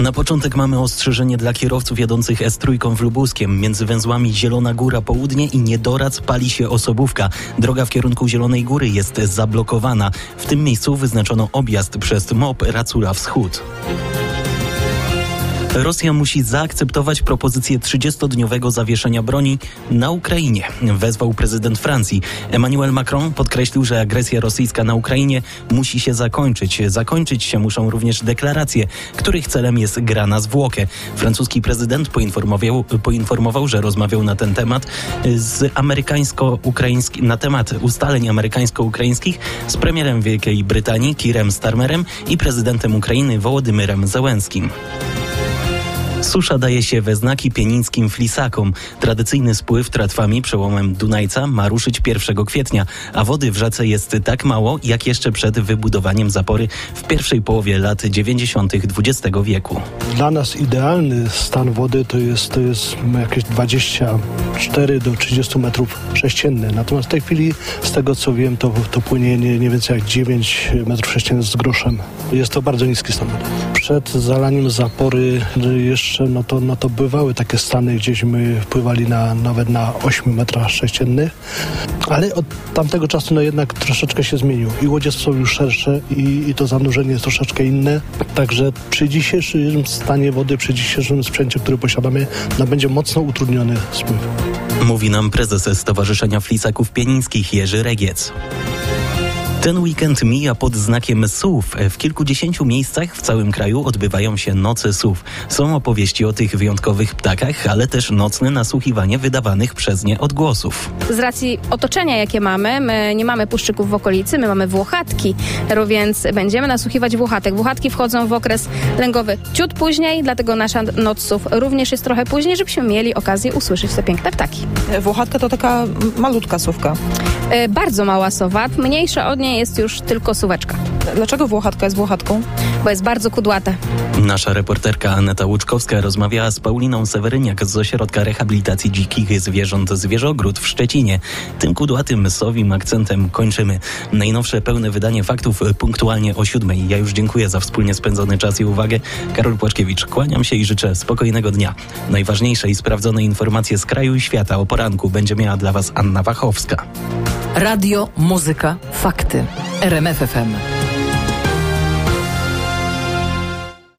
Na początek mamy ostrzeżenie dla kierowców jadących S3 w Lubuskiem. Między węzłami Zielona Góra Południe i Niedoradz pali się osobówka. Droga w kierunku Zielonej Góry jest zablokowana. W tym miejscu wyznaczono objazd przez MOP Racula Wschód. Rosja musi zaakceptować propozycję 30-dniowego zawieszenia broni na Ukrainie, wezwał prezydent Francji. Emmanuel Macron podkreślił, że agresja rosyjska na Ukrainie musi się zakończyć. Zakończyć się muszą również deklaracje, których celem jest gra na zwłokę. Francuski prezydent poinformował, że rozmawiał na ten temat na temat ustaleń amerykańsko-ukraińskich z premierem Wielkiej Brytanii Keirem Starmerem i prezydentem Ukrainy Wołodymyrem Zełenskim. Susza daje się we znaki pienińskim flisakom. Tradycyjny spływ tratwami przełomem Dunajca ma ruszyć 1 kwietnia, a wody w rzece jest tak mało, jak jeszcze przed wybudowaniem zapory w pierwszej połowie lat 90. XX wieku. Dla nas idealny stan wody to jest jakieś 24 do 30 metrów sześciennych. Natomiast w tej chwili, z tego co wiem, to płynie nie więcej jak 9 metrów sześciennych z groszem. Jest to bardzo niski stan wody. Przed zalaniem zapory jeszcze no to bywały takie stany, gdzieśmy pływali nawet na 8 metrach sześciennych, ale od tamtego czasu jednak troszeczkę się zmienił i łodzie są już szersze i to zanurzenie jest troszeczkę inne, także przy dzisiejszym stanie wody, przy dzisiejszym sprzęcie, który posiadamy, będzie mocno utrudniony spływ. Mówi nam prezes Stowarzyszenia Flisaków Pienińskich Jerzy Regiec. Ten weekend mija pod znakiem sów. W kilkudziesięciu miejscach w całym kraju odbywają się noce sów. Są opowieści o tych wyjątkowych ptakach, ale też nocne nasłuchiwanie wydawanych przez nie odgłosów. Z racji otoczenia, jakie mamy, my nie mamy puszczyków w okolicy, my mamy włochatki, więc będziemy nasłuchiwać włochatek. Włochatki wchodzą w okres lęgowy ciut później, dlatego nasza noc sów również jest trochę później, żebyśmy mieli okazję usłyszeć te piękne ptaki. Włochatka to taka malutka sówka. Bardzo mała sowa, mniejsza od niej jest już tylko suweczka. Dlaczego włochatka jest włochatką? Bo jest bardzo kudłata. Nasza reporterka Aneta Łuczkowska rozmawiała z Pauliną Seweryniak z Ośrodka Rehabilitacji Dzikich Zwierząt Zwierzogród w Szczecinie. Tym kudłatym sowim akcentem kończymy. Najnowsze pełne wydanie faktów punktualnie o 7:00. Ja już dziękuję za wspólnie spędzony czas i uwagę. Karol Płaczkiewicz, kłaniam się i życzę spokojnego dnia. Najważniejsze i sprawdzone informacje z kraju i świata o poranku będzie miała dla Was Anna Wachowska. Radio, muzyka, fakty. RMF FM.